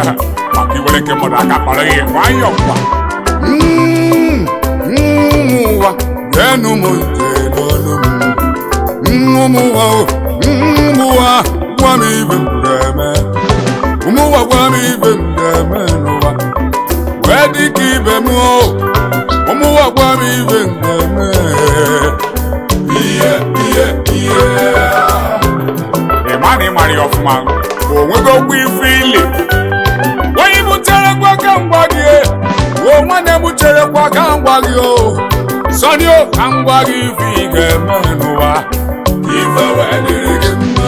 maka iwere nke mmadụ aka kpọrọ ihe nwayọ kwa ụwa enu m n'olu m ụmụwa gwa m ibe m ga-eme ụmụwa gwa m ibe m ga-eme n'ụwa wee dịka ibe m ụmụwa gwa m ibe m ga-eme ihe ịmana ịmara ya ọfụma bụ onwego okwu ife ili onye buterekwa ka ngwa gị nwanne m cherekwa ka ngwa gị sọni ka ngwa gị ife ị ga-eme n'ụwa ife wee dịrị gị mma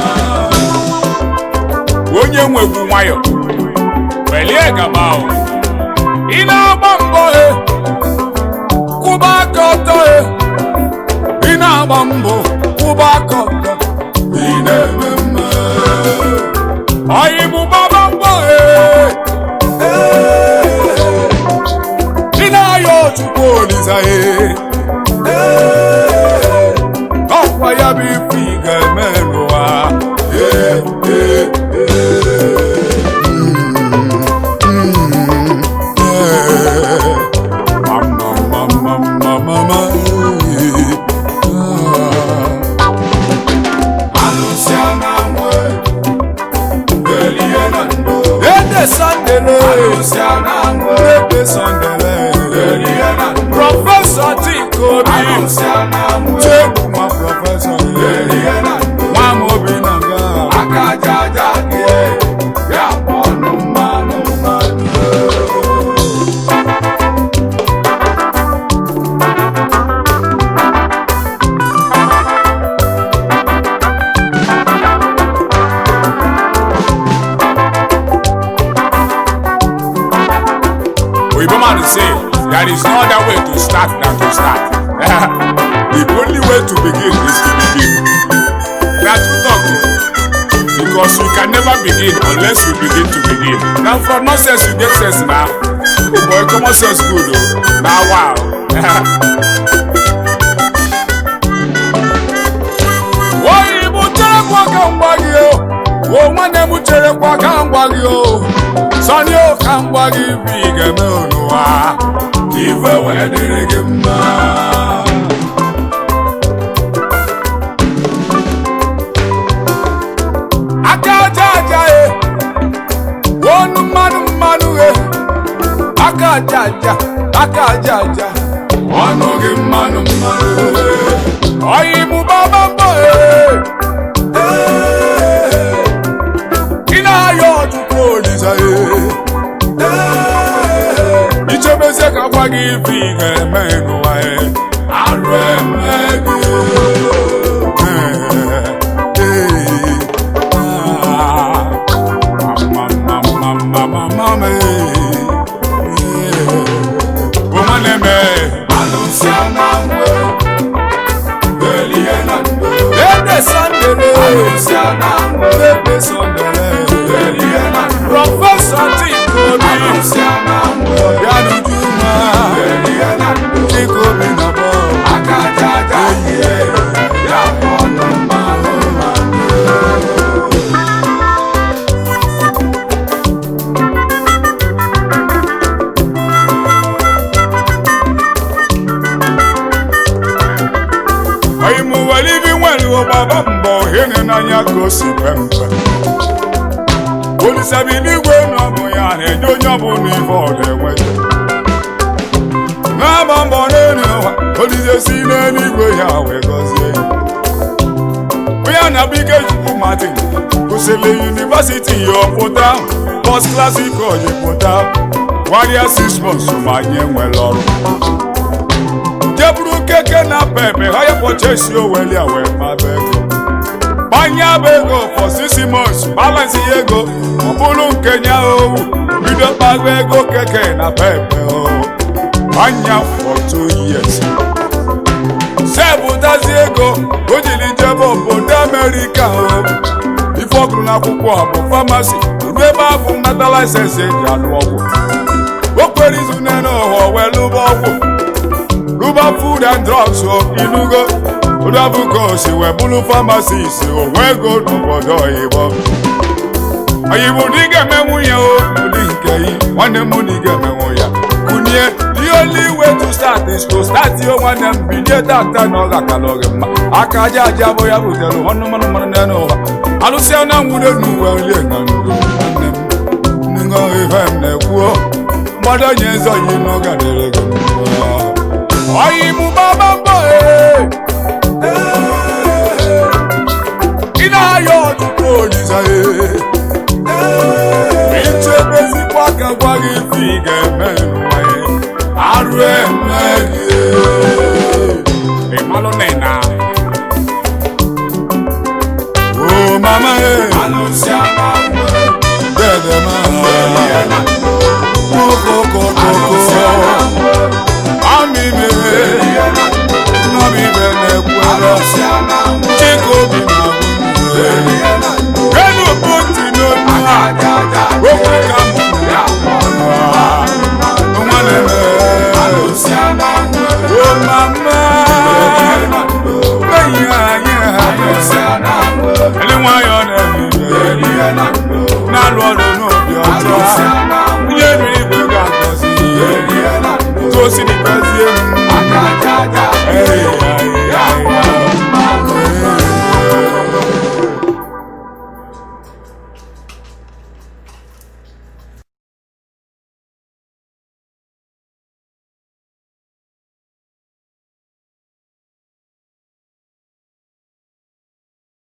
onye nwegwu nwayọ welie gaba ị na-agba mbọ kwụba aka ọtọ ị na-agba mbọ kwụba aka ọtọ ị na-eme mma ọyị bụ baba mbọ ị na-ayọ Chukwu Olisa ọkwa ya bụ ife ị ga-eme n'ụwa Prọfesọ Chikobi Chekuma prọfesọ nwa m obi na nga aka jaja gị ya kpọnụ mmanụ Oyibo man say there is no other way to start than to start. The only way to begin is to begin. That's to talk. Because we can never begin unless we begin to begin. Now from nonsense you get sense now. Oh boy, common sense good though. Now wow. Oyibo cherekwa ka ngwa gị nwanne m cherekwa ka ngwa gị sọni ka ngwa gị bụ ị ga-eme n'ụwa ife wee dịrị gị mma aka aja aja onu mmanụ aka aja aja ọnụ gị mmanụ ọyị bụ baba mbọ ị na-ayọ Chukwu Olisa ichebezie ka gwa gị ife ị ga-eme n'ụwa arụ eme gị Prọfesọ Chikobi Chikobi na bọ aka jaja ya kpọnụ mmanụ oyi m were ibi nwere ọgbaba mbọ hene n'anya ka o si pempe Olisa bi n'igwe na ọ bụ ya na-enye onye ọbụla ife ọ na-enweta na-agba mbọ n'elu ụwa Olisa si n'eluigwe ya wee gọzie onye na-abụ Ikechukwu Martin kwụsịrị yunivasiti ya ọpụta first class ike oji pụta warịa 6 months ma anyị nwere ọrụ jeburu keke na pepe ha ya pọchesi oweli wee maba ego gbanye bụ ego for 6 months balance ya ego ọ bụrụ nke nya owu bido kpago ego keke na pepe gbanye for 2 years sepụtazi ego o jiri jebe obodo Amerịka ife ọgụrụ n'akwụkwọ bụ famasi ruo ebe afọ nnata laịsensị eji anụ ọgwụ o kwere izu nene ụwa wee lụba ọgwụ Ruba food and drugs inugo Odabuko si we bulu pharmacist onwe ego n'obodo oyibo Oyi bụ na ị ga-emenwu ya o ụdị nke yi nwanne m na ị ga-emenwu ya kunye the only way to start is to start yo nwanne m bilie tata na ọ ga-akala gị mma aka aja aja bụ ya butere ọnụ mmanụ mmanụ n'elu ụwa alụsịa na nwude n'uwe lie na ndụ nwanne m nṅọ ife m na-ekwuo mmadụ onye nzọ yi n'oge dịrị gị mma oyi mụ baba mbọ ị na-ayọ ọtụtụ olisa ichebezikwa ka gwa gị ife ị ga-eme n'ụwa ya arụ eme gị ịmalụ na o mama dede ma kokokokoko amime nọbibe na-ekwere chikobi na enu pụti n'otu ha okwu ka mụ nwa na-eme o mama enyi anyị ele nwayọ na-eme na-alụ ọrụ n'obi ọjọọ ihe riri igwe ga-agọzi ihe tosi